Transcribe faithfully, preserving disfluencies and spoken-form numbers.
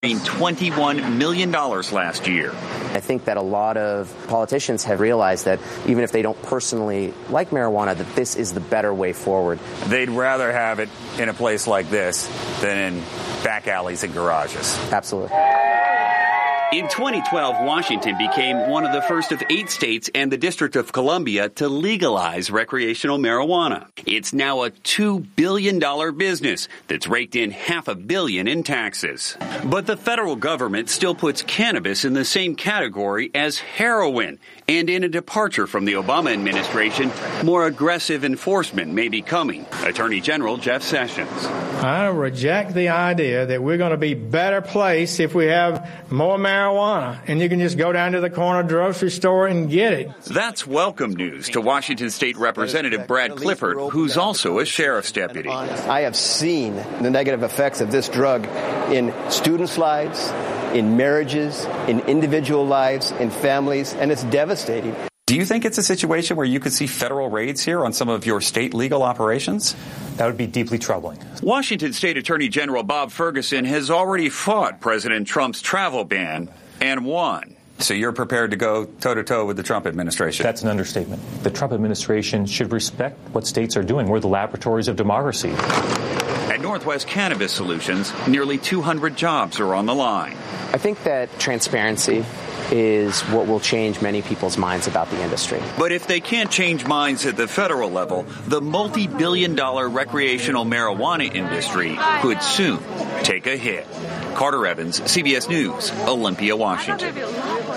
twenty-one million dollars last year. I think that a lot of politicians have realized that even if they don't personally like marijuana, that this is the better way forward. They'd rather have it in a place like this than in back alleys and garages. Absolutely. In twenty twelve, Washington became one of the first of eight states and the District of Columbia to legalize recreational marijuana. It's now a two billion dollars business that's raked in half a billion in taxes. But the federal government still puts cannabis in the same category as heroin. And in a departure from the Obama administration, more aggressive enforcement may be coming. Attorney General Jeff Sessions. I reject the idea that we're going to be better placed if we have more marijuana and you can just go down to the corner grocery store and get it. That's welcome news to Washington State Representative Brad Clifford, who's also a sheriff's deputy. I have seen the negative effects of this drug in students' lives, in marriages, in individual lives, in families, and it's devastating. Do you think it's a situation where you could see federal raids here on some of your state legal operations? That would be deeply troubling. Washington State Attorney General Bob Ferguson has already fought President Trump's travel ban and won. So you're prepared to go toe-to-toe with the Trump administration? That's an understatement. The Trump administration should respect what states are doing. We're the laboratories of democracy. At Northwest Cannabis Solutions, nearly two hundred jobs are on the line. I think that transparency is what will change many people's minds about the industry. But if they can't change minds at the federal level, the multi-billion dollar recreational marijuana industry could soon take a hit. Carter Evans, C B S News, Olympia, Washington.